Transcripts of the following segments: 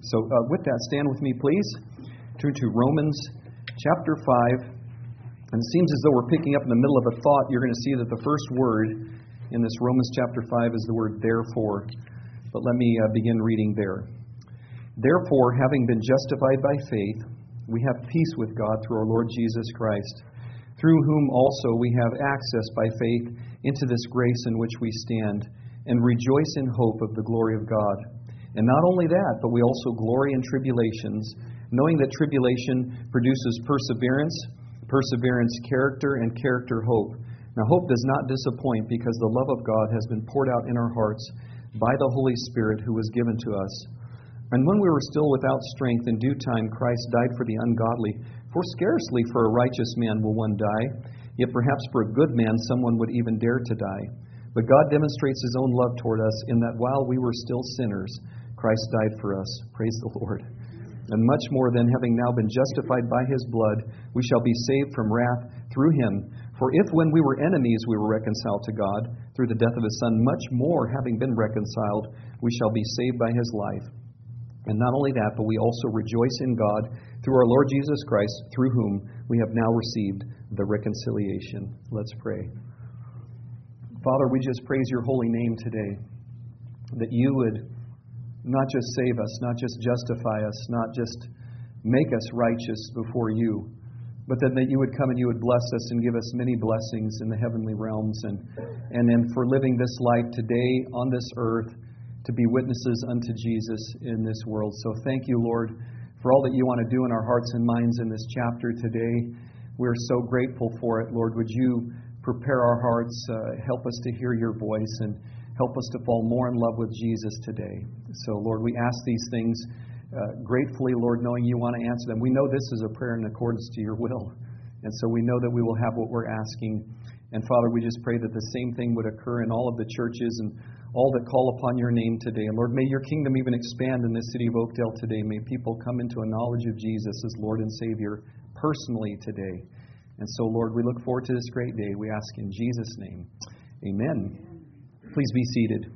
With that, stand with me, please. Turn to Romans chapter 5. And it seems as though we're picking up in the middle of a thought. You're going to see that the first word in this Romans chapter 5 is the word therefore. But let me begin reading there. Therefore, having been justified by faith, we have peace with God through our Lord Jesus Christ, through whom also we have access by faith into this grace in which we stand, and rejoice in hope of the glory of God. And not only that, but we also glory in tribulations, knowing that tribulation produces perseverance, perseverance character, and character hope. Now hope does not disappoint, because the love of God has been poured out in our hearts by the Holy Spirit who was given to us. And when we were still without strength, in due time Christ died for the ungodly. For scarcely for a righteous man will one die, yet perhaps for a good man someone would even dare to die. But God demonstrates His own love toward us in that while we were still sinners, Christ died for us. Praise the Lord. And much more than having now been justified by His blood, we shall be saved from wrath through Him. For if when we were enemies we were reconciled to God through the death of His Son, much more having been reconciled, we shall be saved by His life. And not only that, but we also rejoice in God through our Lord Jesus Christ, through whom we have now received the reconciliation. Let's pray. Father, we just praise Your holy name today, that You would not just save us, not just justify us, not just make us righteous before You, but that You would come and You would bless us and give us many blessings in the heavenly realms, and then for living this life today on this earth to be witnesses unto Jesus in this world. So thank You, Lord, for all that You want to do in our hearts and minds in this chapter today. We're so grateful for it. Lord, would You prepare our hearts, help us to hear Your voice, and help us to fall more in love with Jesus today. So, Lord, we ask these things gratefully, Lord, knowing You want to answer them. We know this is a prayer in accordance to Your will. And so we know that we will have what we're asking. And, Father, we just pray that the same thing would occur in all of the churches and all that call upon Your name today. And, Lord, may Your kingdom even expand in this city of Oakdale today. May people come into a knowledge of Jesus as Lord and Savior personally today. And so, Lord, we look forward to this great day. We ask in Jesus' name. Amen. Please be seated.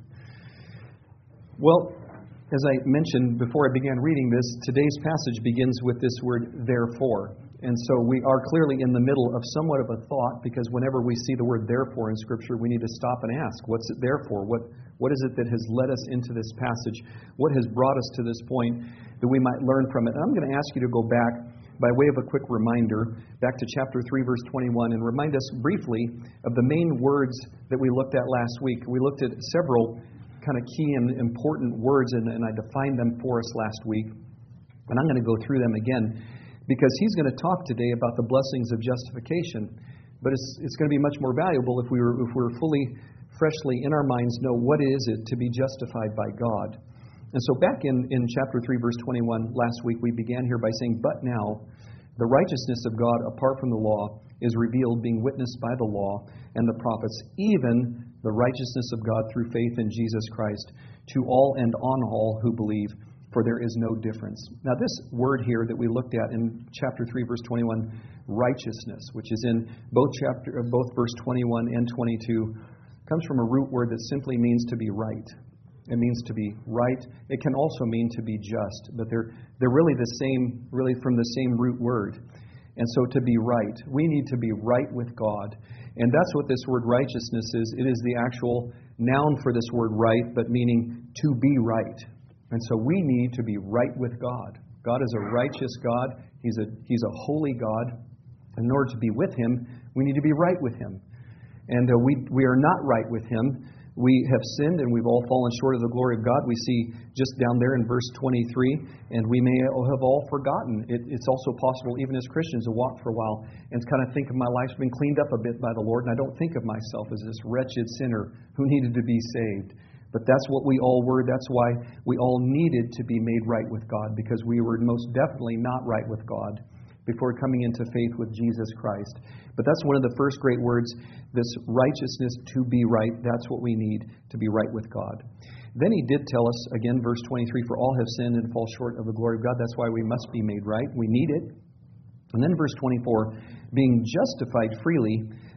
Well, as I mentioned before I began reading this, today's passage begins with this word, therefore. And so we are clearly in the middle of somewhat of a thought, because whenever we see the word therefore in Scripture, we need to stop and ask, what's it there for? What is it that has led us into this passage? What has brought us to this point that we might learn from it? And I'm going to ask you to go back by way of a quick reminder, back to chapter 3, verse 21, and remind us briefly of the main words that we looked at last week. We looked at several kind of key and important words, and I defined them for us last week. And I'm going to go through them again, because he's going to talk today about the blessings of justification. But it's going to be much more valuable if we're fully, freshly in our minds know what is it to be justified by God. And so back in chapter 3, verse 21, last week, we began here by saying, but now the righteousness of God apart from the law is revealed, being witnessed by the law and the prophets, even the righteousness of God through faith in Jesus Christ, to all and on all who believe, for there is no difference. Now this word here that we looked at in chapter 3, verse 21, righteousness, which is in both verse 21 and 22, comes from a root word that simply means to be right. It means to be right. It can also mean to be just, but they're really the same, really from the same root word. And so to be right, we need to be right with God. And that's what this word righteousness is. It is the actual noun for this word right, but meaning to be right. And so we need to be right with God. God is a righteous God. He's a holy God. In order to be with Him, we need to be right with Him. And we are not right with Him. We have sinned and we've all fallen short of the glory of God. We see just down there in verse 23, and we may have all forgotten. It's also possible, even as Christians, to walk for a while and kind of think of my life's been cleaned up a bit by the Lord, and I don't think of myself as this wretched sinner who needed to be saved. But that's what we all were. That's why we all needed to be made right with God, because we were most definitely not right with God before coming into faith with Jesus Christ. But that's one of the first great words, this righteousness, to be right. That's what we need to be right with God. Then he did tell us, again, verse 23, for all have sinned and fall short of the glory of God. That's why we must be made right. We need it. And then verse 24, being justified freely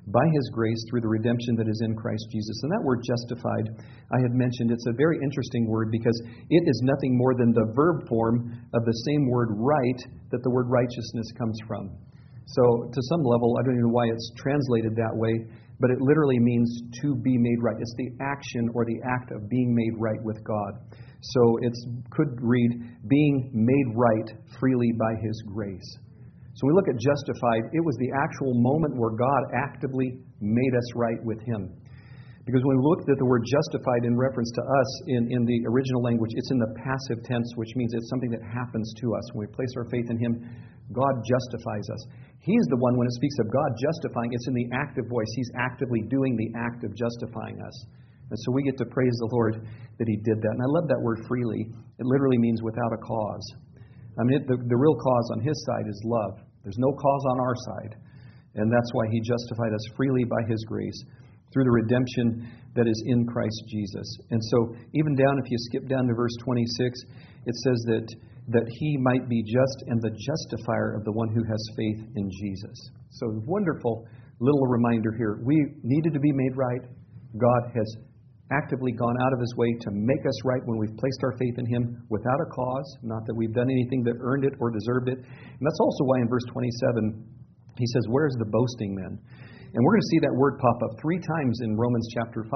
by His grace through the redemption that is in Christ Jesus. And that word justified, I had mentioned, it's a very interesting word because it is nothing more than the verb form of the same word right that the word righteousness comes from. So to some level, I don't even know why it's translated that way, but it literally means to be made right. It's the action or the act of being made right with God. So it could read, being made right freely by His grace. So we look at justified, it was the actual moment where God actively made us right with Him. Because when we looked at the word justified in reference to us in the original language, it's in the passive tense, which means it's something that happens to us. When we place our faith in Him, God justifies us. He's the one, when it speaks of God justifying, it's in the active voice. He's actively doing the act of justifying us. And so we get to praise the Lord that He did that. And I love that word freely. It literally means without a cause. I mean, the real cause on His side is love. There's no cause on our side. And that's why He justified us freely by His grace through the redemption that is in Christ Jesus. And so even down, if you skip down to verse 26, it says that He might be just and the justifier of the one who has faith in Jesus. So wonderful little reminder here. We needed to be made right. God has actively gone out of His way to make us right when we've placed our faith in Him without a cause, not that we've done anything that earned it or deserved it. And that's also why in verse 27, he says, where's the boasting then? And we're going to see that word pop up 3 times in Romans chapter 5.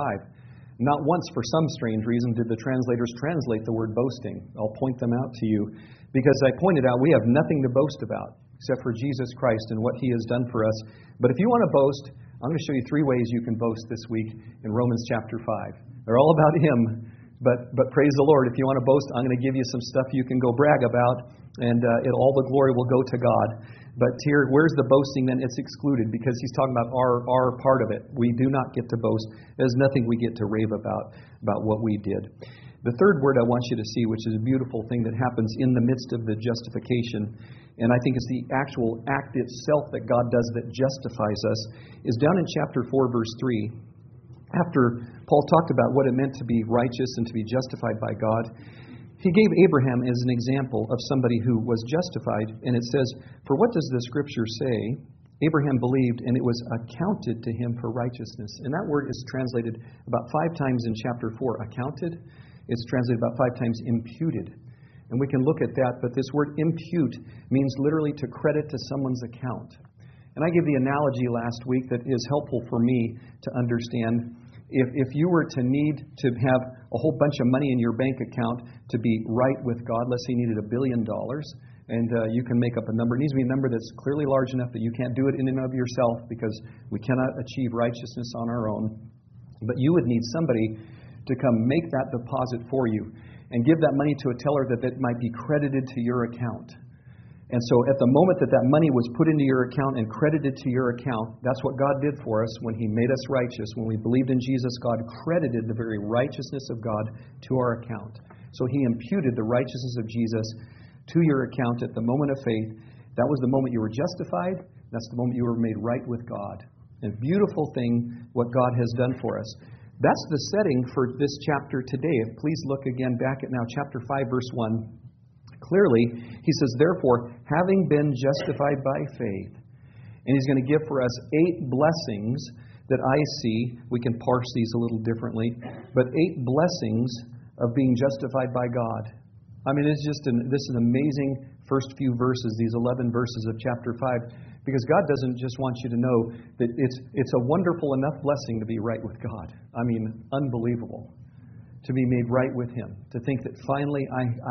Not once, for some strange reason, did the translators translate the word boasting. I'll point them out to you because I pointed out we have nothing to boast about except for Jesus Christ and what He has done for us. But if you want to boast, I'm going to show you 3 ways you can boast this week in Romans chapter 5. They're all about Him, but praise the Lord. If you want to boast, I'm going to give you some stuff you can go brag about, and all the glory will go to God. But here, where's the boasting then? It's excluded because he's talking about our part of it. We do not get to boast. There's nothing we get to rave about what we did. The third word I want you to see, which is a beautiful thing that happens in the midst of the justification, and I think it's the actual act itself that God does that justifies us, is down in chapter 4, verse 3. After Paul talked about what it meant to be righteous and to be justified by God, he gave Abraham as an example of somebody who was justified. And it says, for what does the Scripture say? Abraham believed, and it was accounted to him for righteousness. And that word is translated about 5 times in chapter 4. Accounted. It's translated about 5 times imputed. And we can look at that, but this word impute means literally to credit to someone's account. And I gave the analogy last week that is helpful for me to understand. If you were to need to have a whole bunch of money in your bank account to be right with God, let's say you needed $1 billion, and you can make up a number. It needs to be a number that's clearly large enough that you can't do it in and of yourself because we cannot achieve righteousness on our own. But you would need somebody to come make that deposit for you and give that money to a teller that might be credited to your account. And so at the moment that money was put into your account and credited to your account, that's what God did for us when He made us righteous. When we believed in Jesus, God credited the very righteousness of God to our account. So He imputed the righteousness of Jesus to your account at the moment of faith. That was the moment you were justified. That's the moment you were made right with God. A beautiful thing what God has done for us. That's the setting for this chapter today. Please look again back at now chapter 5, verse 1. Clearly, he says, therefore, having been justified by faith, and he's going to give for us 8 blessings that I see. We can parse these a little differently, but 8 blessings of being justified by God. I mean, this is an amazing first few verses, these 11 verses of chapter 5, because God doesn't just want you to know that it's a wonderful enough blessing to be right with God. I mean, unbelievable. To be made right with Him. To think that finally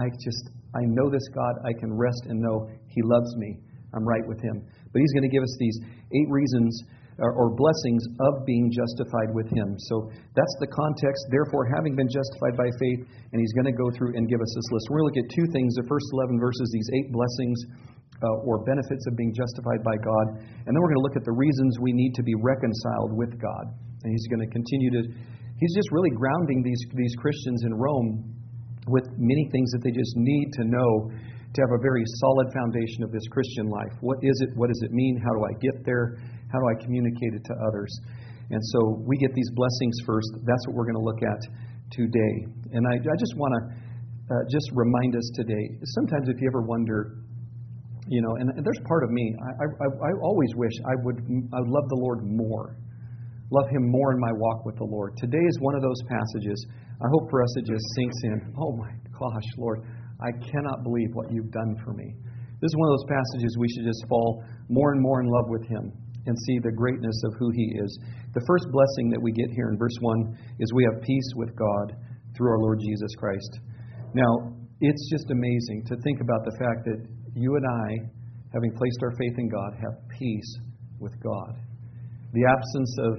I know this God, I can rest and know He loves me. I'm right with Him. But He's going to give us these 8 reasons or blessings of being justified with Him. So that's the context. Therefore, having been justified by faith, and He's going to go through and give us this list. We're going to look at 2 things. The first 11 verses, these 8 blessings or benefits of being justified by God. And then we're going to look at the reasons we need to be reconciled with God. And He's going to continue to... He's just really grounding these Christians in Rome with many things that they just need to know to have a very solid foundation of this Christian life. What is it? What does it mean? How do I get there? How do I communicate it to others? And so we get these blessings first. That's what we're going to look at today. And I just want to just remind us today, sometimes if you ever wonder, and there's part of me, I always wish I would love the Lord more. love Him more in my walk with the Lord. Today is one of those passages. I hope for us it just sinks in. Oh my gosh, Lord, I cannot believe what You've done for me. This is one of those passages we should just fall more and more in love with Him and see the greatness of who He is. The first blessing that we get here in verse 1 is we have peace with God through our Lord Jesus Christ. Now, it's just amazing to think about the fact that you and I, having placed our faith in God, have peace with God. The absence of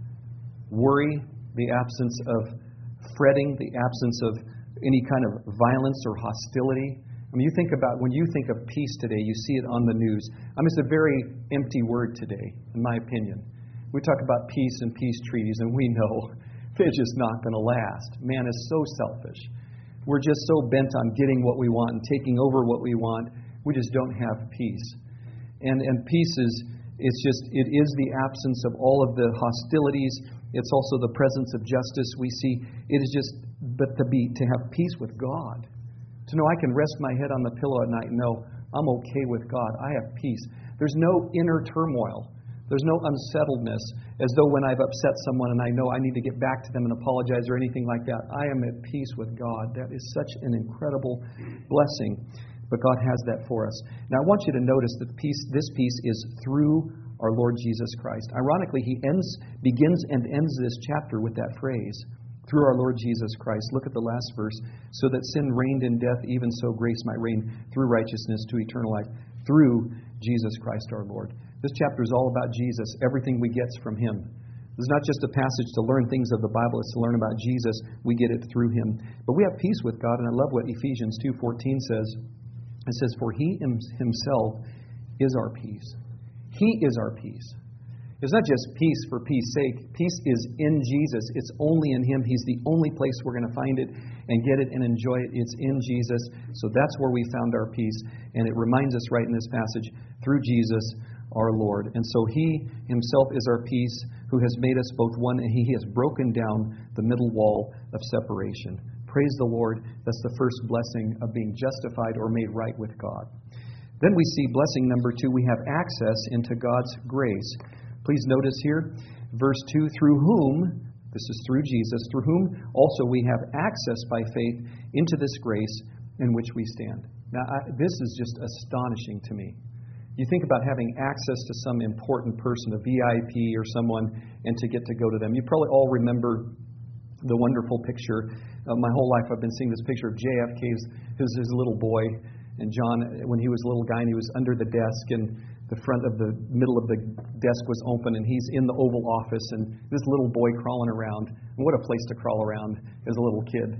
worry, the absence of fretting, the absence of any kind of violence or hostility. I mean, when you think of peace today, you see it on the news. I mean, it's a very empty word today, in my opinion. We talk about peace and peace treaties, and we know they're just not going to last. Man is so selfish. We're just so bent on getting what we want and taking over what we want. We just don't have peace. And peace it is the absence of all of the hostilities. It's also the presence of justice we see. It is just, but to have peace with God. To know I can rest my head on the pillow at night and know I'm okay with God. I have peace. There's no inner turmoil. There's no unsettledness as though when I've upset someone and I know I need to get back to them and apologize or anything like that. I am at peace with God. That is such an incredible blessing. But God has that for us. Now I want you to notice that this peace is through our Lord Jesus Christ. Ironically, He begins and ends this chapter with that phrase, through our Lord Jesus Christ. Look at the last verse. So that sin reigned in death, even so grace might reign through righteousness to eternal life, through Jesus Christ our Lord. This chapter is all about Jesus, everything we get from Him. This is not just a passage to learn things of the Bible, it's to learn about Jesus. We get it through Him. But we have peace with God, and I love what Ephesians 2:14 says. It says, for He Himself is our peace. He is our peace. It's not just peace for peace's sake. Peace is in Jesus. It's only in Him. He's the only place we're going to find it and get it and enjoy it. It's in Jesus. So that's where we found our peace. And it reminds us right in this passage, through Jesus our Lord. And so He Himself is our peace, who has made us both one, and He has broken down the middle wall of separation. Praise the Lord. That's the first blessing of being justified or made right with God. Then we see blessing number 2. We have access into God's grace. Please notice here, verse 2, through whom, this is through Jesus, through whom also we have access by faith into this grace in which we stand. Now, this is just astonishing to me. You think about having access to some important person, a VIP or someone, and to get to go to them. You probably all remember the wonderful picture. My whole life I've been seeing this picture of JFK, his little boy, and John, when he was a little guy and he was under the desk, and the middle of the desk was open, and he's in the Oval Office, and this little boy crawling around. And what a place to crawl around as a little kid.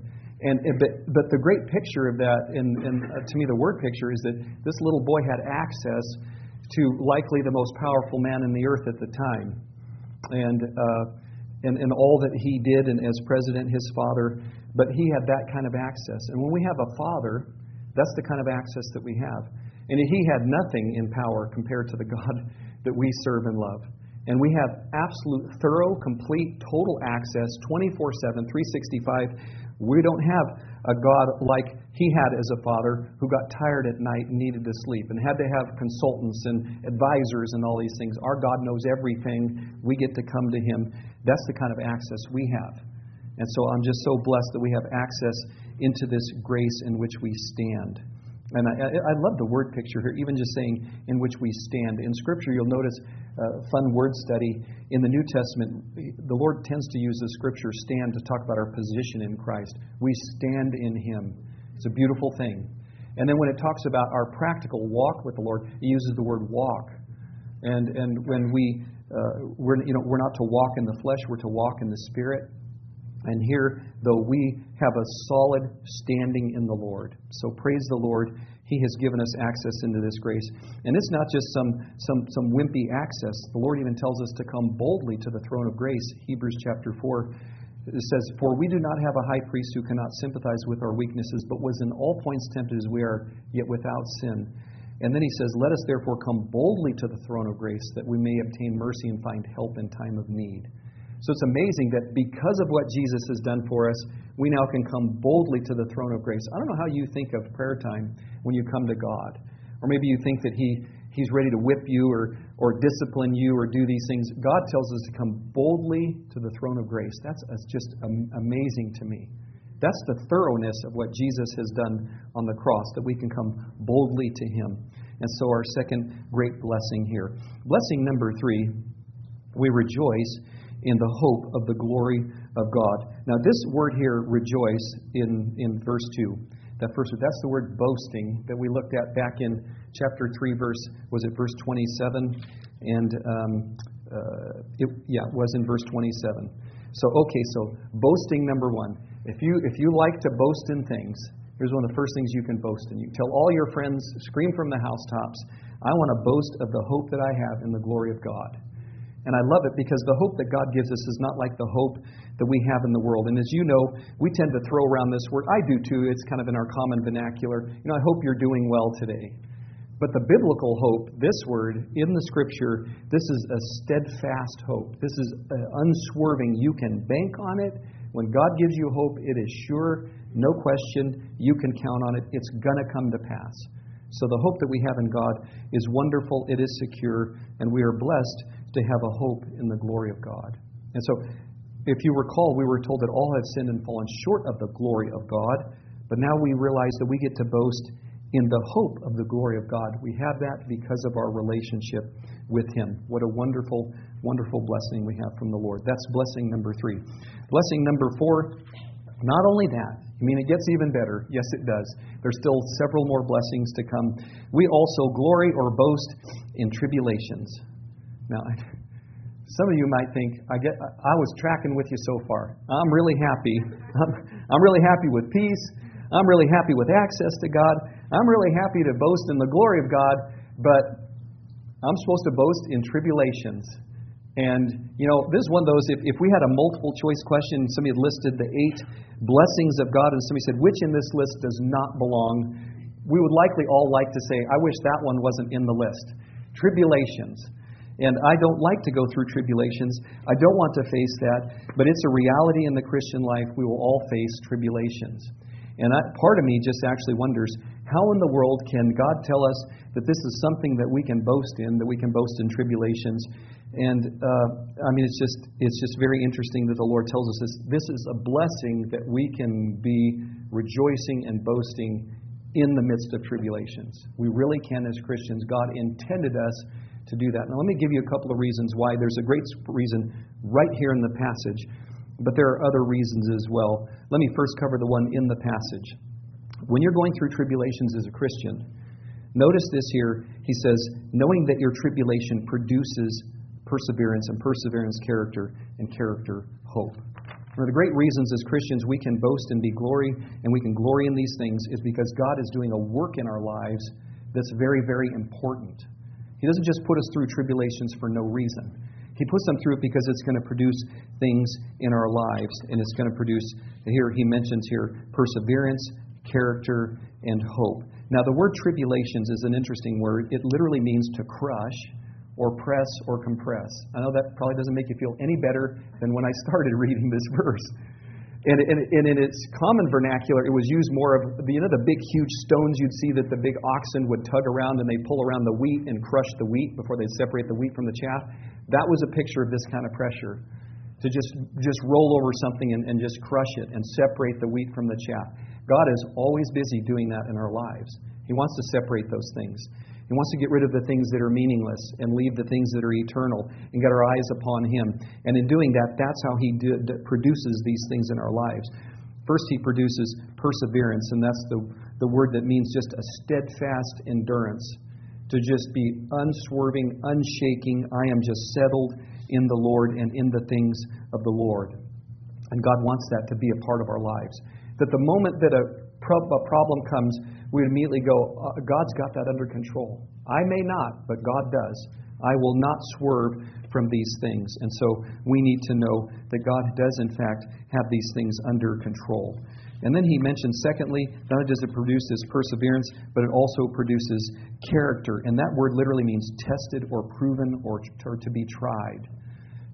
But the great picture of that, and to me the word picture, is that this little boy had access to likely the most powerful man in the earth at the time, and all that he did, and as president, his father. But he had that kind of access. And when we have a father, that's the kind of access that we have. And he had nothing in power compared to the God that we serve and love. And we have absolute, thorough, complete, total access, 24/7, 365. We don't have a God like He had as a father, who got tired at night and needed to sleep and had to have consultants and advisors and all these things. Our God knows everything. We get to come to Him. That's the kind of access we have. And so I'm just so blessed that we have access into this grace in which we stand. And I love the word picture here, even just saying in which we stand. In Scripture, you'll notice fun word study. In the New Testament, the Lord tends to use the Scripture stand to talk about our position in Christ. We stand in Him. It's a beautiful thing. And then when it talks about our practical walk with the Lord, it uses the word walk. And when we're not to walk in the flesh, we're to walk in the Spirit. And here, though, we have a solid standing in the Lord. So praise the Lord. He has given us access into this grace. And it's not just some wimpy access. The Lord even tells us to come boldly to the throne of grace. Hebrews chapter 4, it says, for we do not have a high priest who cannot sympathize with our weaknesses, but was in all points tempted as we are, yet without sin. And then he says, let us therefore come boldly to the throne of grace, that we may obtain mercy and find help in time of need. So it's amazing that because of what Jesus has done for us, we now can come boldly to the throne of grace. I don't know how you think of prayer time when you come to God. Or maybe you think that He He's ready to whip you or discipline you or do these things. God tells us to come boldly to the throne of grace. That's just amazing to me. That's the thoroughness of what Jesus has done on the cross, that we can come boldly to Him. And so our second great blessing here. Blessing number 3, we rejoice in the hope of the glory of God. Now this word here, rejoice, in verse 2, that's the word boasting that we looked at back in chapter 3, verse 27? And it was in verse 27. So boasting number 1. If you like to boast in things, here's one of the first things you can boast in. You tell all your friends, scream from the housetops, I want to boast of the hope that I have in the glory of God. And I love it because the hope that God gives us is not like the hope that we have in the world. And as you know, we tend to throw around this word. I do too. It's kind of in our common vernacular. I hope you're doing well today. But the biblical hope, this word in the Scripture, this is a steadfast hope. This is unswerving. You can bank on it. When God gives you hope, it is sure, no question. You can count on it. It's going to come to pass. So the hope that we have in God is wonderful. It is secure. And we are blessed to have a hope in the glory of God. And so, if you recall, we were told that all have sinned and fallen short of the glory of God. But now we realize that we get to boast in the hope of the glory of God. We have that because of our relationship with Him. What a wonderful, wonderful blessing we have from the Lord. That's blessing number 3. Blessing number 4, not only that, it gets even better. Yes, it does. There's still several more blessings to come. We also glory or boast in tribulations. Now, some of you might think, I was tracking with you so far. I'm really happy. I'm really happy with peace. I'm really happy with access to God. I'm really happy to boast in the glory of God, but I'm supposed to boast in tribulations. And, this is one of those, if we had a multiple choice question, and somebody had listed the 8 blessings of God, and somebody said, which in this list does not belong, we would likely all like to say, I wish that one wasn't in the list. Tribulations. And I don't like to go through tribulations. I don't want to face that. But it's a reality in the Christian life. We will all face tribulations. And part of me just actually wonders, how in the world can God tell us that this is something that we can boast in, that we can boast in tribulations? And it's just very interesting that the Lord tells us this is a blessing that we can be rejoicing and boasting in the midst of tribulations. We really can as Christians. God intended us to do that. Now, let me give you a couple of reasons why. There's a great reason right here in the passage, but there are other reasons as well. Let me first cover the one in the passage. When you're going through tribulations as a Christian, notice this here. He says, knowing that your tribulation produces perseverance, and perseverance character, and character hope. One of the great reasons as Christians we can boast and be glory, and we can glory in these things, is because God is doing a work in our lives that's very, very important. He doesn't just put us through tribulations for no reason. He puts them through it because it's going to produce things in our lives, and it's going to produce, here he mentions here, perseverance, character, and hope. Now the word tribulations is an interesting word. It literally means to crush, or press, or compress. I know that probably doesn't make you feel any better than when I started reading this verse. And in its common vernacular, it was used more of, the big huge stones you'd see that the big oxen would tug around and they'd pull around the wheat and crush the wheat before they'd separate the wheat from the chaff. That was a picture of this kind of pressure. To just roll over something and just crush it and separate the wheat from the chaff. God is always busy doing that in our lives. He wants to separate those things. He wants to get rid of the things that are meaningless and leave the things that are eternal and get our eyes upon Him. And in doing that, that's how He produces these things in our lives. First, He produces perseverance, and that's the word that means just a steadfast endurance. To just be unswerving, unshaking. I am just settled in the Lord and in the things of the Lord. And God wants that to be a part of our lives. That the moment that a problem comes, we immediately go, God's got that under control. I may not, but God does. I will not swerve from these things. And so we need to know that God does, in fact, have these things under control. And then he mentions, secondly, not only does it produce this perseverance, but it also produces character. And that word literally means tested or proven or to be tried.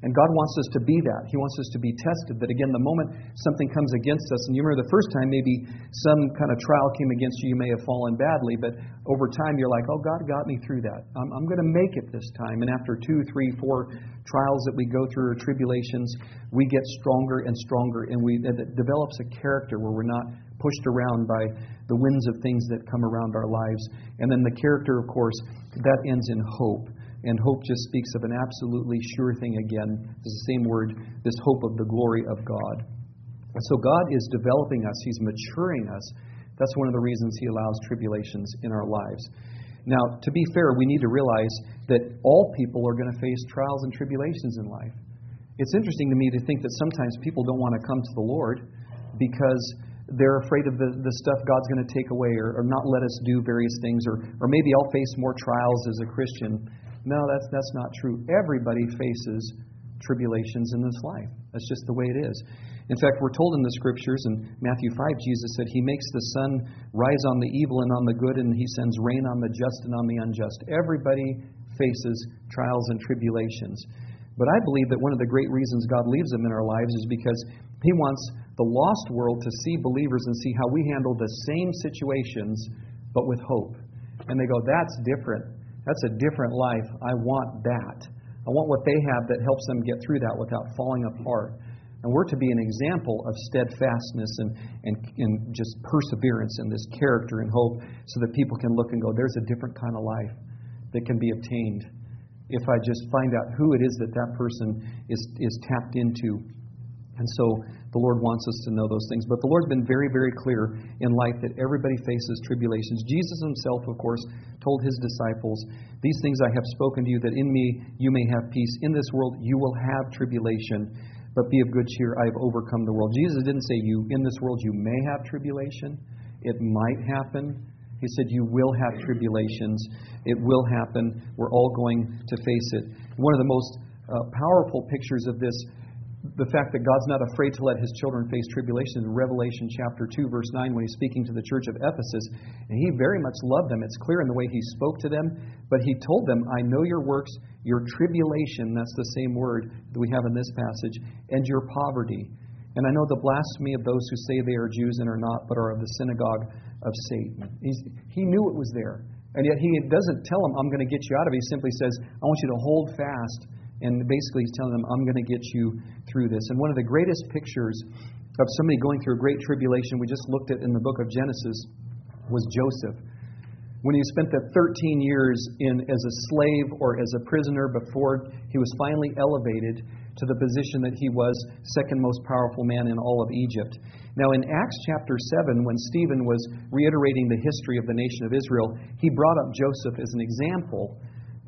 And God wants us to be that. He wants us to be tested. That again, the moment something comes against us, and you remember the first time maybe some kind of trial came against you, you may have fallen badly, but over time you're like, oh, God got me through that. I'm going to make it this time. And after 2, 3, 4 trials that we go through, or tribulations, we get stronger and stronger, and it develops a character where we're not pushed around by the winds of things that come around our lives. And then the character, of course, that ends in hope. And hope just speaks of an absolutely sure thing again. It's the same word, this hope of the glory of God. And so God is developing us. He's maturing us. That's one of the reasons He allows tribulations in our lives. Now, to be fair, we need to realize that all people are going to face trials and tribulations in life. It's interesting to me to think that sometimes people don't want to come to the Lord because they're afraid of the stuff God's going to take away or not let us do various things, or maybe I'll face more trials as a Christian. No, that's not true. Everybody faces tribulations in this life. That's just the way it is. In fact, we're told in the Scriptures, in Matthew 5, Jesus said He makes the sun rise on the evil and on the good, and He sends rain on the just and on the unjust. Everybody faces trials and tribulations. But I believe that one of the great reasons God leaves them in our lives is because He wants the lost world to see believers and see how we handle the same situations, but with hope. And they go, that's different. That's a different life. I want that. I want what they have that helps them get through that without falling apart. And we're to be an example of steadfastness and just perseverance in this character and hope, so that people can look and go, there's a different kind of life that can be obtained if I just find out who it is that person is tapped into. And so the Lord wants us to know those things. But the Lord's been very, very clear in life that everybody faces tribulations. Jesus Himself, of course, told His disciples, these things I have spoken to you, that in me you may have peace. In this world you will have tribulation, but be of good cheer, I have overcome the world. Jesus didn't say in this world you may have tribulation. It might happen. He said you will have tribulations. It will happen. We're all going to face it. One of the most powerful pictures of this, the fact that God's not afraid to let His children face tribulation, in Revelation chapter 2, verse 9, when He's speaking to the church of Ephesus, and He very much loved them. It's clear in the way He spoke to them, but He told them, I know your works, your tribulation, that's the same word that we have in this passage, and your poverty. And I know the blasphemy of those who say they are Jews and are not, but are of the synagogue of Satan. He knew it was there. And yet He doesn't tell them, I'm going to get you out of it. He simply says, I want you to hold fast. And basically He's telling them, I'm going to get you through this. And one of the greatest pictures of somebody going through a great tribulation, we just looked at in the book of Genesis, was Joseph. When he spent the 13 years as a slave or as a prisoner before he was finally elevated to the position that he was second most powerful man in all of Egypt. Now in Acts chapter 7, when Stephen was reiterating the history of the nation of Israel, he brought up Joseph as an example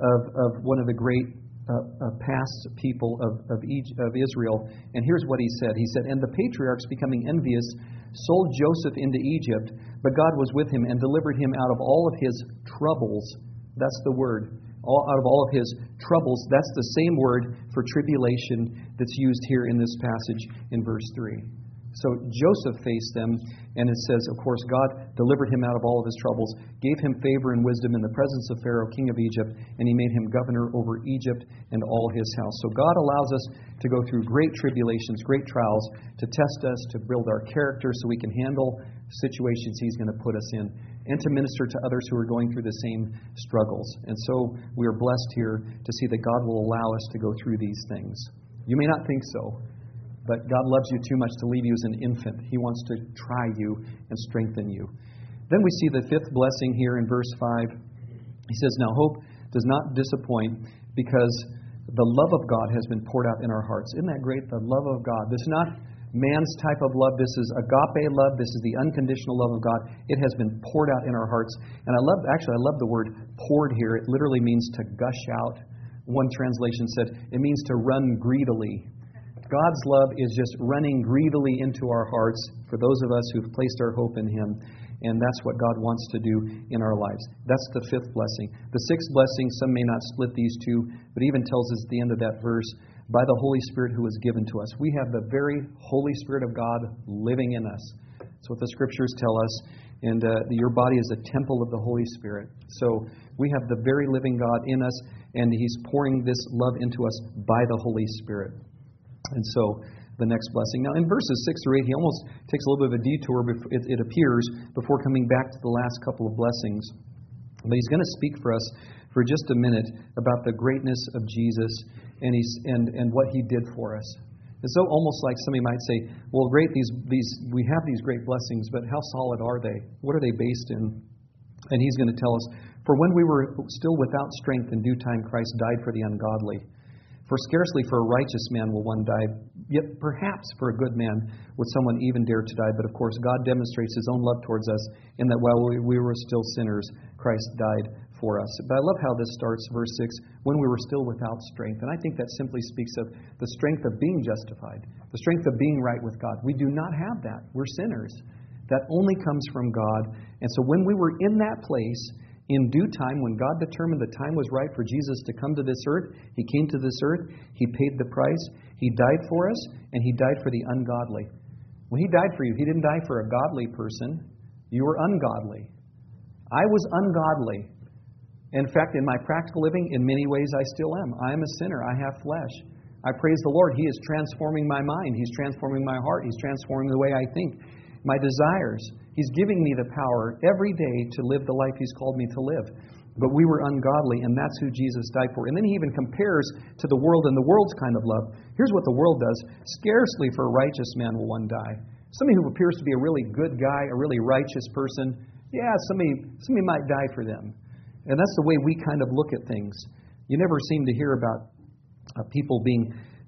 of one of the great past people of Israel. And here's what he said. He said, and the patriarchs, becoming envious, sold Joseph into Egypt, but God was with him and delivered him out of all of his troubles. That's the word. Out of all of his troubles. That's the same word for tribulation that's used here in this passage in verse 3. So Joseph faced them, and it says, of course, God delivered him out of all of his troubles, gave him favor and wisdom in the presence of Pharaoh, king of Egypt, and He made him governor over Egypt and all his house. So God allows us to go through great tribulations, great trials, to test us, to build our character so we can handle situations He's going to put us in, and to minister to others who are going through the same struggles. And so we are blessed here to see that God will allow us to go through these things. You may not think so, but God loves you too much to leave you as an infant. He wants to try you and strengthen you. Then we see the fifth blessing here in verse 5. He says, now hope does not disappoint, because the love of God has been poured out in our hearts. Isn't that great? The love of God. This is not man's type of love. This is agape love. This is the unconditional love of God. It has been poured out in our hearts. And I love the word poured here. It literally means to gush out. One translation said it means to run greedily. God's love is just running greedily into our hearts for those of us who've placed our hope in Him. And that's what God wants to do in our lives. That's the fifth blessing. The sixth blessing, some may not split these two, but even tells us at the end of that verse, by the Holy Spirit who is given to us. We have the very Holy Spirit of God living in us. That's what the Scriptures tell us. And your body is a temple of the Holy Spirit. So we have the very living God in us, and He's pouring this love into us by the Holy Spirit. And so the next blessing. Now in verses 6 through 8, he almost takes a little bit of a detour, it appears, before coming back to the last couple of blessings. But he's going to speak for us for just a minute about the greatness of Jesus and what He did for us. And so almost like somebody might say, well, great, we have these great blessings, but how solid are they? What are they based in? And he's going to tell us, for when we were still without strength, in due time Christ died for the ungodly. For scarcely for a righteous man will one die, yet perhaps for a good man would someone even dare to die. But of course, God demonstrates His own love towards us in that while we were still sinners, Christ died for us. But I love how this starts, verse 6, when we were still without strength. And I think that simply speaks of the strength of being justified, the strength of being right with God. We do not have that. We're sinners. That only comes from God. And so when we were in that place, in due time, when God determined the time was right for Jesus to come to this earth, He came to this earth, He paid the price, He died for us, and He died for the ungodly. When He died for you, He didn't die for a godly person. You were ungodly. I was ungodly. In fact, in my practical living, in many ways I still am. I am a sinner. I have flesh. I praise the Lord. He is transforming my mind. He's transforming my heart. He's transforming the way I think, my desires. He's giving me the power every day to live the life He's called me to live. But we were ungodly, and that's who Jesus died for. And then He even compares to the world and the world's kind of love. Here's what the world does. Scarcely for a righteous man will one die. Somebody who appears to be a really good guy, a really righteous person, somebody might die for them. And that's the way we kind of look at things. You never seem to hear about people being,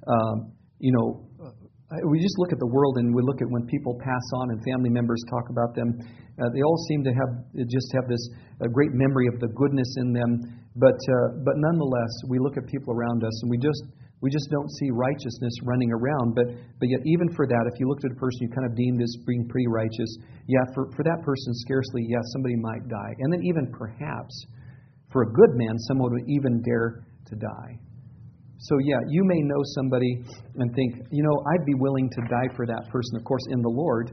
we just look at the world and we look at when people pass on and family members talk about them. They all seem to have this great memory of the goodness in them. But nonetheless, we look at people around us and we just don't see righteousness running around. But yet even for that, if you looked at a person you kind of deemed as being pretty righteous, for that person scarcely, somebody might die. And then even perhaps for a good man, someone would even dare to die. So you may know somebody and think, I'd be willing to die for that person. Of course, in the Lord,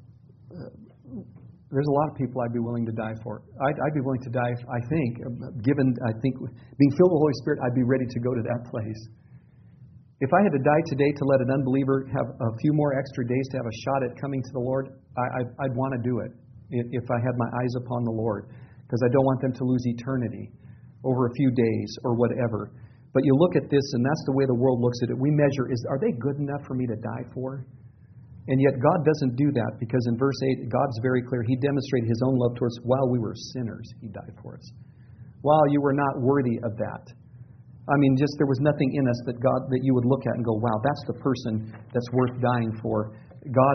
there's a lot of people I'd be willing to die for. I'd be willing to die, being filled with the Holy Spirit, I'd be ready to go to that place. If I had to die today to let an unbeliever have a few more extra days to have a shot at coming to the Lord, I'd want to do it if I had my eyes upon the Lord, because I don't want them to lose eternity over a few days or whatever. But you look at this, and that's the way the world looks at it. We measure, are they good enough for me to die for? And yet God doesn't do that, because in verse 8, God's very clear. He demonstrated His own love towards us while we were sinners. He died for us. While you were not worthy of that. There was nothing in us that you would look at and go, wow, that's the person that's worth dying for. God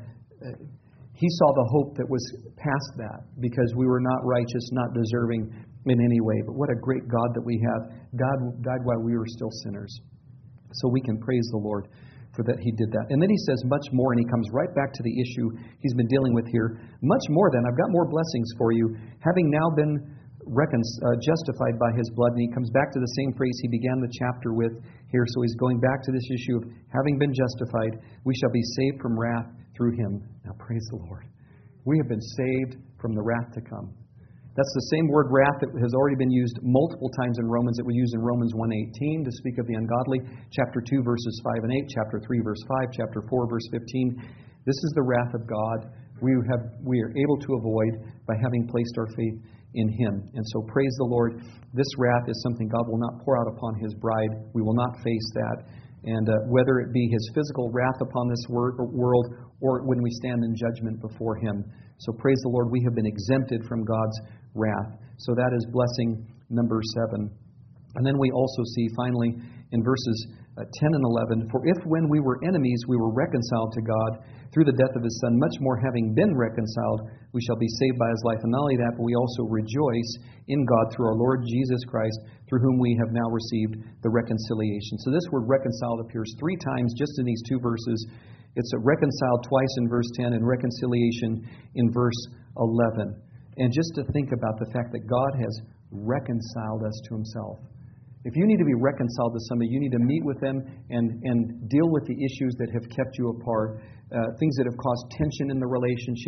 He saw the hope that was past that, because we were not righteous, not deserving in any way. But what a great God that we have. God died while we were still sinners. So we can praise the Lord for that He did that. And then He says much more, and He comes right back to the issue He's been dealing with here. Much more then, I've got more blessings for you, having now been justified by His blood. And He comes back to the same phrase He began the chapter with here. So He's going back to this issue of having been justified, we shall be saved from wrath through Him. Now praise the Lord. We have been saved from the wrath to come. That's the same word wrath that has already been used multiple times in Romans. It was used in Romans 1:18 to speak of the ungodly. Chapter 2, verses 5 and 8. Chapter 3, verse 5. Chapter 4, verse 15. This is the wrath of God we are able to avoid by having placed our faith in Him. And so praise the Lord. This wrath is something God will not pour out upon His bride. We will not face that. And whether it be His physical wrath upon this world or when we stand in judgment before Him. So praise the Lord, we have been exempted from God's wrath. So that is blessing number 7. And then we also see finally in verses 10 and 11, for if when we were enemies we were reconciled to God through the death of His Son, much more having been reconciled, we shall be saved by His life. And not only that, but we also rejoice in God through our Lord Jesus Christ, through whom we have now received the reconciliation. So this word reconciled appears 3 times just in these 2 verses. It's reconciled twice in verse 10 and reconciliation in verse 11. And just to think about the fact that God has reconciled us to Himself. If you need to be reconciled to somebody, you need to meet with them and deal with the issues that have kept you apart, things that have caused tension in the relationship,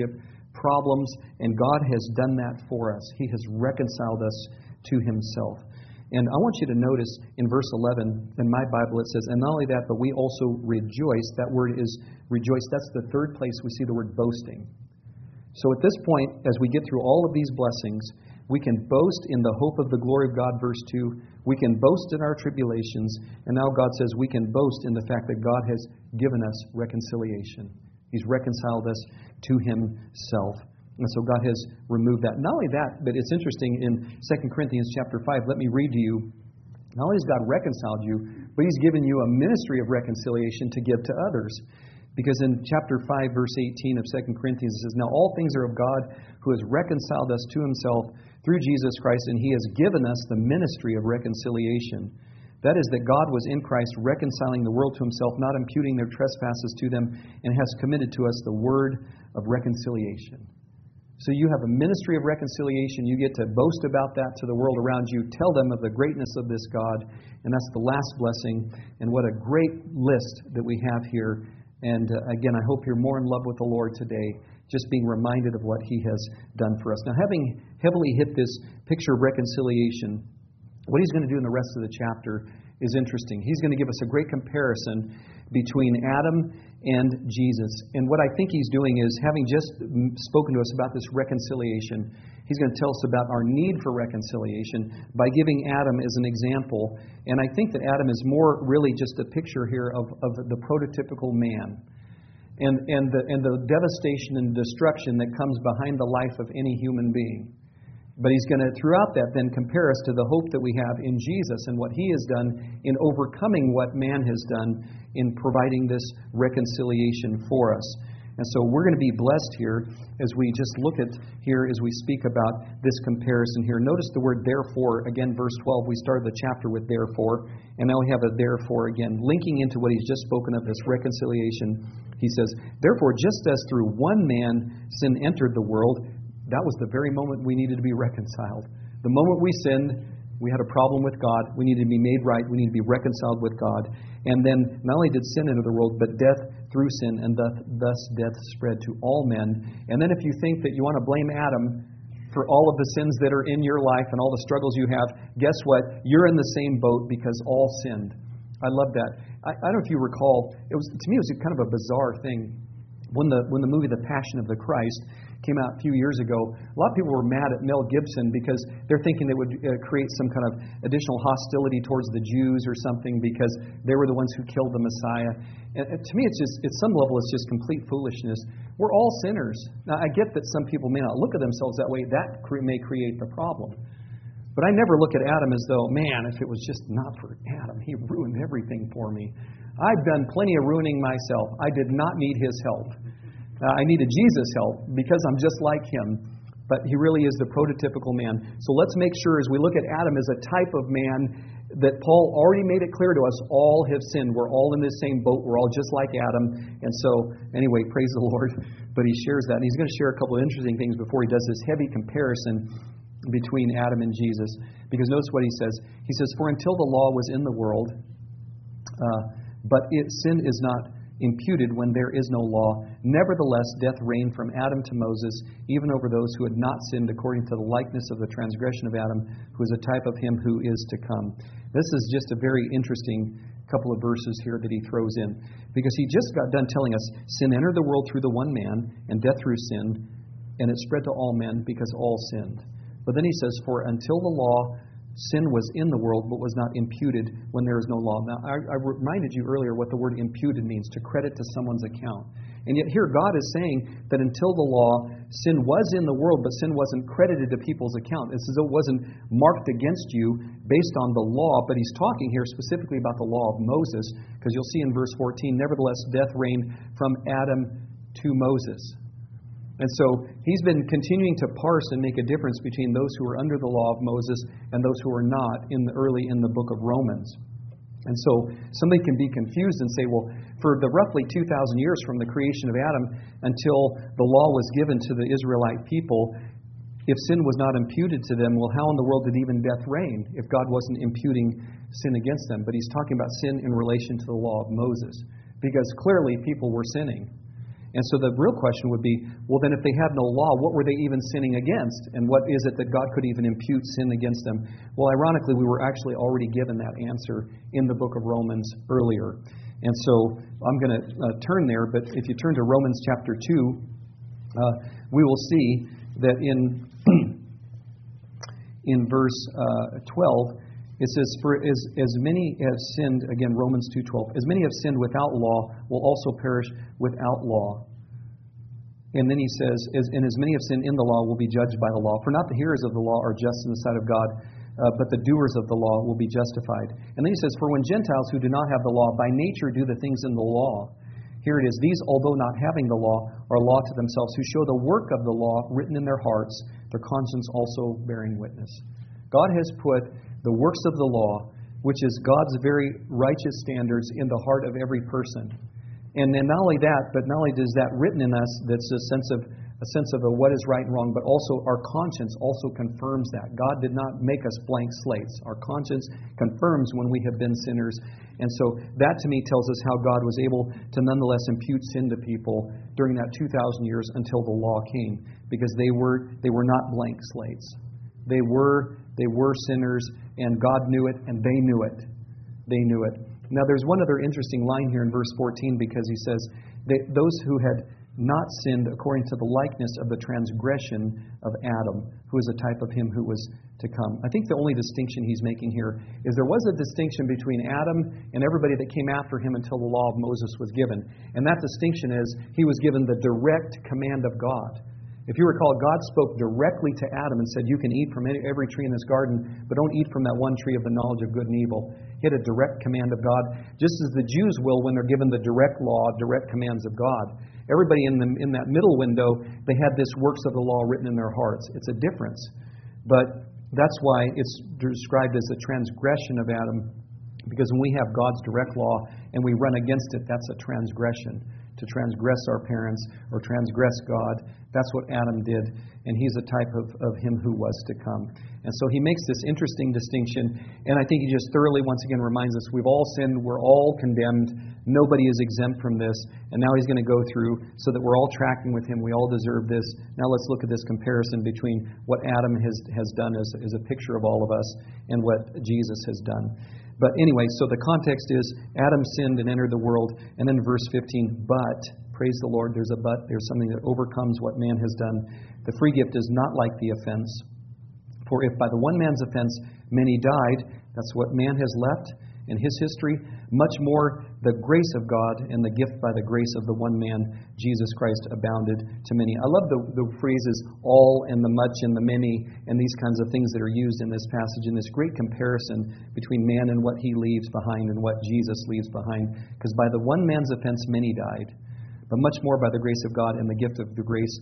problems, and God has done that for us. He has reconciled us to Himself. And I want you to notice in verse 11, in my Bible it says, and not only that, but we also rejoice. That word is rejoice. That's the third place we see the word boasting. So at this point, as we get through all of these blessings, we can boast in the hope of the glory of God, verse 2. We can boast in our tribulations. And now God says we can boast in the fact that God has given us reconciliation. He's reconciled us to Himself. And so God has removed that. Not only that, but it's interesting in 2 Corinthians chapter 5, let me read to you. Not only has God reconciled you, but He's given you a ministry of reconciliation to give to others. Because in chapter 5, verse 18 of 2 Corinthians, it says, now all things are of God, who has reconciled us to Himself through Jesus Christ, and He has given us the ministry of reconciliation. That is, that God was in Christ reconciling the world to Himself, not imputing their trespasses to them, and has committed to us the word of reconciliation. So you have a ministry of reconciliation. You get to boast about that to the world around you. Tell them of the greatness of this God. And that's the last blessing. And what a great list that we have here. And again, I hope you're more in love with the Lord today, just being reminded of what He has done for us. Now, having heavily hit this picture of reconciliation, what He's going to do in the rest of the chapter is interesting. He's going to give us a great comparison between Adam and Jesus. And what I think He's doing is, having just spoken to us about this reconciliation, He's going to tell us about our need for reconciliation by giving Adam as an example. And I think that Adam is more really just a picture here of the prototypical man. And the devastation and destruction that comes behind the life of any human being. But He's going to, throughout that, then compare us to the hope that we have in Jesus and what He has done in overcoming what man has done in providing this reconciliation for us. And so we're going to be blessed here as we just look at here as we speak about this comparison here. Notice the word therefore, again, verse 12. We started the chapter with therefore, and now we have a therefore again, linking into what He's just spoken of, this reconciliation. He says, therefore, just as through one man sin entered the world, that was the very moment we needed to be reconciled. The moment we sinned, we had a problem with God. We needed to be made right. We needed to be reconciled with God. And then not only did sin enter the world, but death through sin, and thus death spread to all men. And then if you think that you want to blame Adam for all of the sins that are in your life and all the struggles you have, guess what? You're in the same boat because all sinned. I love that. I don't know if you recall, to me it was kind of a bizarre thing. When the movie The Passion of the Christ came out a few years ago, a lot of people were mad at Mel Gibson because they're thinking it would create some kind of additional hostility towards the Jews or something because they were the ones who killed the Messiah. And to me, it's just, at some level, it's just complete foolishness. We're all sinners. Now, I get that some people may not look at themselves that way. That may create the problem. But I never look at Adam as though, man, if it was just not for Adam, he ruined everything for me. I've done plenty of ruining myself. I did not need his help. I needed Jesus' help because I'm just like him. But he really is the prototypical man. So let's make sure as we look at Adam as a type of man that Paul already made it clear to us, all have sinned. We're all in the same boat. We're all just like Adam. And so, anyway, praise the Lord. But he shares that. And he's going to share a couple of interesting things before he does this heavy comparison between Adam and Jesus. Because notice what he says. He says, for until the law was in the world, sin is not imputed when there is no law. Nevertheless, death reigned from Adam to Moses, even over those who had not sinned according to the likeness of the transgression of Adam, who is a type of him who is to come. This is just a very interesting couple of verses here that he throws in. Because he just got done telling us, sin entered the world through the one man, and death through sin, and it spread to all men because all sinned. But then he says, for until the law, sin was in the world, but was not imputed when there is no law. Now, I reminded you earlier what the word imputed means, to credit to someone's account. And yet here God is saying that until the law, sin was in the world, but sin wasn't credited to people's account. It's as though it wasn't marked against you based on the law. But he's talking here specifically about the law of Moses, because you'll see in verse 14, nevertheless, death reigned from Adam to Moses. And so he's been continuing to parse and make a difference between those who are under the law of Moses and those who are not early in the book of Romans. And so somebody can be confused and say, well, for the roughly 2,000 years from the creation of Adam until the law was given to the Israelite people, if sin was not imputed to them, well, how in the world did even death reign if God wasn't imputing sin against them? But he's talking about sin in relation to the law of Moses, because clearly people were sinning. And so the real question would be, well, then if they had no law, what were they even sinning against? And what is it that God could even impute sin against them? Well, ironically, we were actually already given that answer in the book of Romans earlier. And so I'm going to turn there, but if you turn to Romans chapter 2, we will see that in verse 12, it says, "For as many have sinned," again, Romans 2:12, "as many have sinned without law will also perish without law." And then he says, "And as many have sinned in the law will be judged by the law. For not the hearers of the law are just in the sight of God, but the doers of the law will be justified." And then he says, "For when Gentiles who do not have the law by nature do the things in the law," here it is, "these, although not having the law, are a law to themselves, who show the work of the law written in their hearts, their conscience also bearing witness." God has put the works of the law, which is God's very righteous standards, in the heart of every person. And then not only that, but not only is that written in us, that's a sense of what is right and wrong, but also our conscience also confirms that. God did not make us blank slates. Our conscience confirms when we have been sinners. And so that to me tells us how God was able to nonetheless impute sin to people during that 2,000 years until the law came, because they were not blank slates. They were sinners, and God knew it, and they knew it. They knew it. Now, there's one other interesting line here in verse 14, because he says that those who had not sinned according to the likeness of the transgression of Adam, who is a type of him who was to come. I think the only distinction he's making here is there was a distinction between Adam and everybody that came after him until the law of Moses was given. And that distinction is he was given the direct command of God. If you recall, God spoke directly to Adam and said, "You can eat from every tree in this garden, but don't eat from that one tree of the knowledge of good and evil." He had a direct command of God, just as the Jews will when they're given the direct law, direct commands of God. Everybody in that middle window, they had this works of the law written in their hearts. It's a difference. But that's why it's described as a transgression of Adam, because when we have God's direct law and we run against it, that's a transgression. To transgress our parents or transgress God, that's what Adam did, and he's a type of him who was to come. And so he makes this interesting distinction, and I think he just thoroughly, once again, reminds us we've all sinned, we're all condemned, nobody is exempt from this, and now he's going to go through so that we're all tracking with him, we all deserve this. Now let's look at this comparison between what Adam has done as a picture of all of us and what Jesus has done. But anyway, so the context is Adam sinned and entered the world. And then verse 15, but, praise the Lord, there's a but, there's something that overcomes what man has done. The free gift is not like the offense. For if by the one man's offense many died, that's what man has left in his history, much more the grace of God and the gift by the grace of the one man, Jesus Christ, abounded to many. I love the phrases all and the much and the many and these kinds of things that are used in this passage, in this great comparison between man and what he leaves behind and what Jesus leaves behind. Because by the one man's offense many died, but much more by the grace of God and the gift of the grace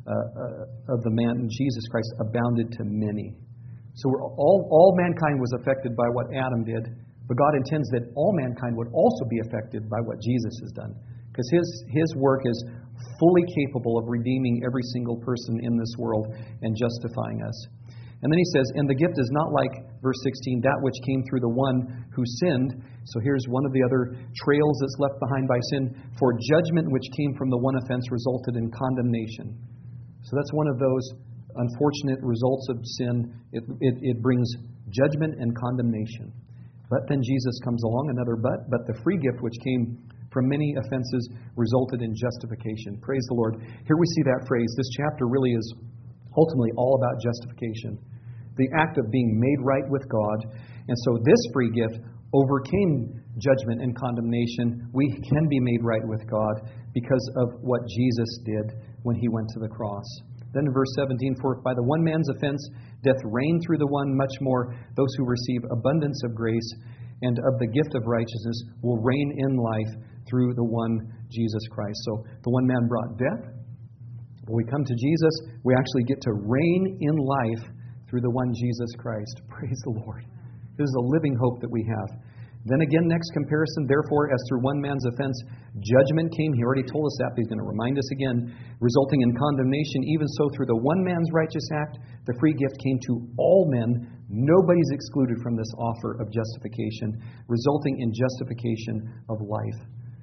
of the man, Jesus Christ, abounded to many. So all mankind was affected by what Adam did. But God intends that all mankind would also be affected by what Jesus has done. Because his work is fully capable of redeeming every single person in this world and justifying us. And then he says, and the gift is not like, verse 16, that which came through the one who sinned. So here's one of the other trails that's left behind by sin. For judgment which came from the one offense resulted in condemnation. So that's one of those unfortunate results of sin. It brings judgment and condemnation. But then Jesus comes along, another but the free gift which came from many offenses resulted in justification. Praise the Lord. Here we see that phrase. This chapter really is ultimately all about justification. The act of being made right with God. And so this free gift overcame judgment and condemnation. We can be made right with God because of what Jesus did when he went to the cross. Then in verse 17, for by the one man's offense death reigned through the one, much more those who receive abundance of grace and of the gift of righteousness will reign in life through the one Jesus Christ. So the one man brought death. When we come to Jesus, we actually get to reign in life through the one Jesus Christ. Praise the Lord. This is a living hope that we have. Then again, next comparison, therefore, as through one man's offense, judgment came. He already told us that, but he's going to remind us again, resulting in condemnation. Even so, through the one man's righteous act, the free gift came to all men. Nobody's excluded from this offer of justification, resulting in justification of life.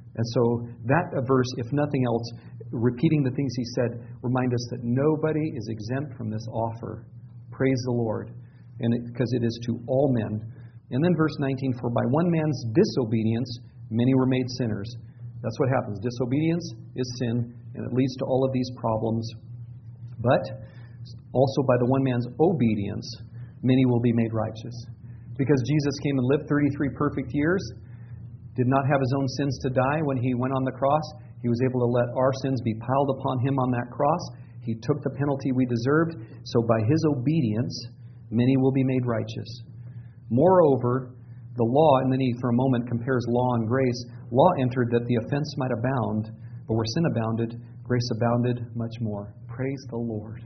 And so that verse, if nothing else, repeating the things he said, remind us that nobody is exempt from this offer. Praise the Lord. And because it is to all men. And then verse 19, for by one man's disobedience, many were made sinners. That's what happens. Disobedience is sin, and it leads to all of these problems. But also by the one man's obedience, many will be made righteous. Because Jesus came and lived 33 perfect years, did not have his own sins to die when he went on the cross. He was able to let our sins be piled upon him on that cross. He took the penalty we deserved. So by his obedience, many will be made righteous. Moreover, the law, and then he for a moment compares law and grace. Law entered that the offense might abound, but where sin abounded, grace abounded much more. Praise the Lord.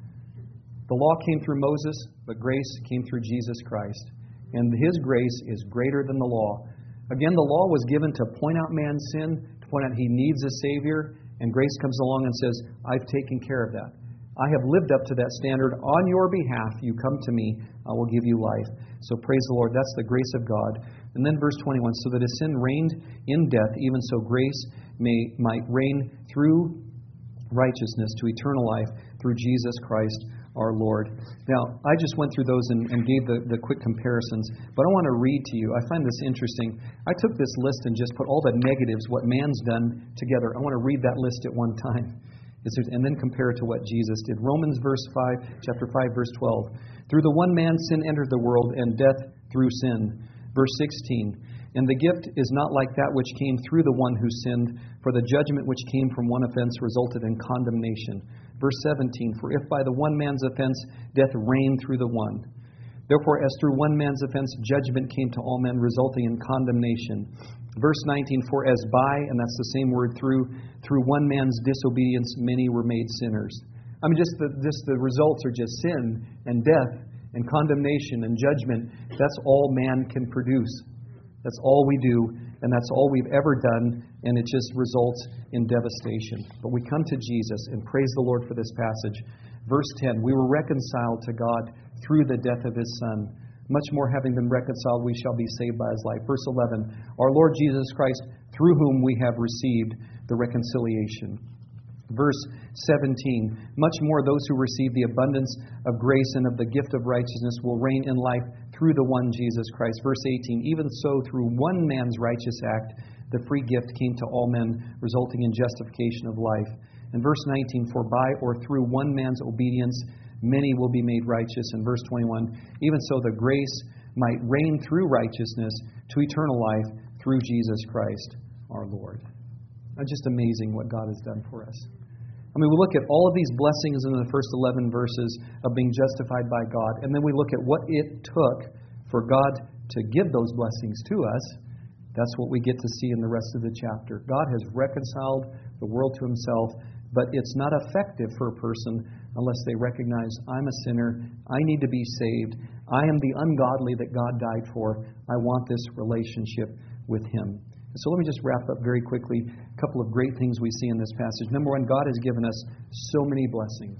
The law came through Moses, but grace came through Jesus Christ. And his grace is greater than the law. Again, the law was given to point out man's sin, to point out he needs a Savior, and grace comes along and says, I've taken care of that. I have lived up to that standard. On your behalf, you come to me, I will give you life. So praise the Lord. That's the grace of God. And then verse 21, so that as sin reigned in death, even so grace might reign through righteousness to eternal life through Jesus Christ our Lord. Now, I just went through those and gave the quick comparisons, but I want to read to you. I find this interesting. I took this list and just put all the negatives, what man's done, together. I want to read that list at one time. And then compare it to what Jesus did. Romans chapter 5, verse 12. Through the one man sin entered the world, and death through sin. Verse 16. And the gift is not like that which came through the one who sinned, for the judgment which came from one offense resulted in condemnation. Verse 17. For if by the one man's offense death reigned through the one, therefore as through one man's offense judgment came to all men, resulting in condemnation. Verse 19, for as by, and that's the same word, through one man's disobedience, many were made sinners. I mean, just the results are just sin and death and condemnation and judgment. That's all man can produce. That's all we do, and that's all we've ever done, and it just results in devastation. But we come to Jesus, and praise the Lord for this passage. Verse 10, we were reconciled to God through the death of His Son. Much more having been reconciled, we shall be saved by His life. Verse 11, our Lord Jesus Christ, through whom we have received the reconciliation. Verse 17, much more those who receive the abundance of grace and of the gift of righteousness will reign in life through the one Jesus Christ. Verse 18, even so through one man's righteous act, the free gift came to all men, resulting in justification of life. And verse 19, for by or through one man's obedience, many will be made righteous. And verse 21, even so the grace might reign through righteousness to eternal life through Jesus Christ our Lord. Just amazing what God has done for us. I mean, we look at all of these blessings in the first 11 verses of being justified by God, and then we look at what it took for God to give those blessings to us. That's what we get to see in the rest of the chapter. God has reconciled the world to Himself, but it's not effective for a person unless they recognize, I'm a sinner, I need to be saved, I am the ungodly that God died for, I want this relationship with Him. So let me just wrap up very quickly a couple of great things we see in this passage. Number one, God has given us so many blessings.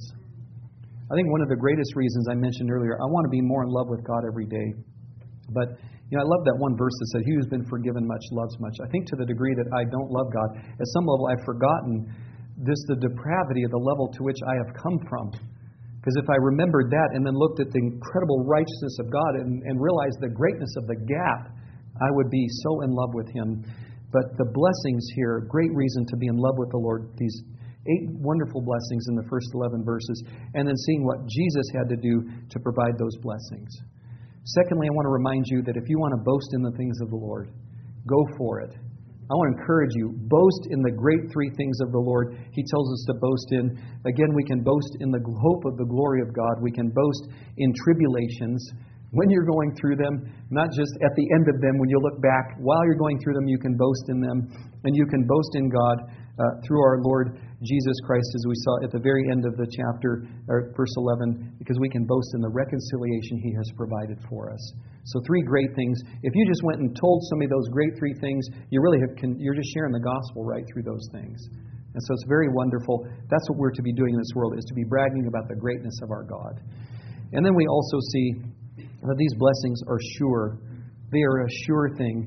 I think one of the greatest reasons I mentioned earlier, I want to be more in love with God every day. But, I love that one verse that said, he who's been forgiven much loves much. I think to the degree that I don't love God, at some level I've forgotten the depravity of the level to which I have come from. Because if I remembered that and then looked at the incredible righteousness of God and realized the greatness of the gap, I would be so in love with Him. But the blessings here, great reason to be in love with the Lord. These 8 wonderful blessings in the first 11 verses. And then seeing what Jesus had to do to provide those blessings. Secondly, I want to remind you that if you want to boast in the things of the Lord, go for it. I want to encourage you, boast in the great 3 things of the Lord He tells us to boast in. Again, we can boast in the hope of the glory of God. We can boast in tribulations. When you're going through them, not just at the end of them, when you look back, while you're going through them, you can boast in them. And you can boast in God through our Lord Jesus Christ, as we saw at the very end of the chapter, or verse 11, because we can boast in the reconciliation He has provided for us. So 3 great things. If you just went and told somebody those great 3 things, you're just sharing the gospel right through those things. And so it's very wonderful. That's what we're to be doing in this world, is to be bragging about the greatness of our God. And then we also see that these blessings are sure. They are a sure thing.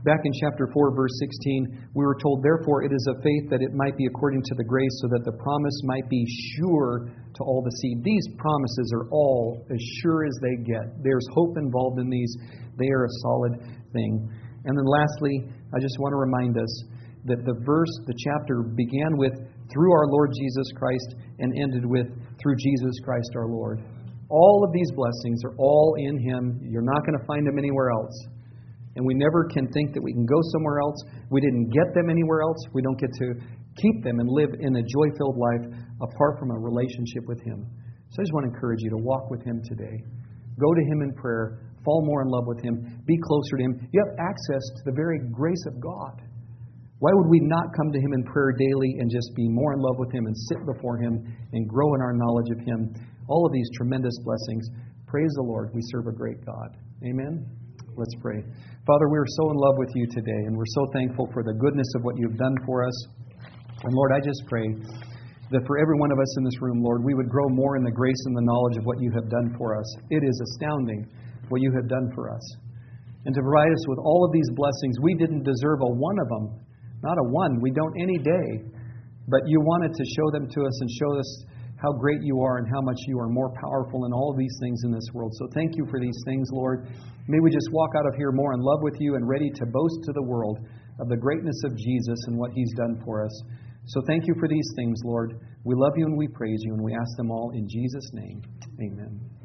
Back in chapter 4, verse 16, we were told, therefore it is of faith that it might be according to the grace, so that the promise might be sure to all the seed. These promises are all as sure as they get. There's hope involved in these. They are a solid thing. And then lastly, I just want to remind us that the chapter began with, through our Lord Jesus Christ, and ended with, through Jesus Christ our Lord. All of these blessings are all in Him. You're not going to find them anywhere else. And we never can think that we can go somewhere else. We didn't get them anywhere else. We don't get to keep them and live in a joy-filled life apart from a relationship with Him. So I just want to encourage you to walk with Him today. Go to Him in prayer. Fall more in love with Him. Be closer to Him. You have access to the very grace of God. Why would we not come to Him in prayer daily and just be more in love with Him and sit before Him and grow in our knowledge of Him? All of these tremendous blessings. Praise the Lord. We serve a great God. Amen. Let's pray. Father, we are so in love with You today, and we're so thankful for the goodness of what You've done for us. And Lord, I just pray that for every one of us in this room, Lord, we would grow more in the grace and the knowledge of what You have done for us. It is astounding what You have done for us. And to provide us with all of these blessings, we didn't deserve a one of them. Not a one. We don't any day. But You wanted to show them to us and show us how great You are and how much You are more powerful in all of these things in this world. So thank You for these things, Lord. May we just walk out of here more in love with You and ready to boast to the world of the greatness of Jesus and what He's done for us. So thank You for these things, Lord. We love You and we praise You, and we ask them all in Jesus' name. Amen.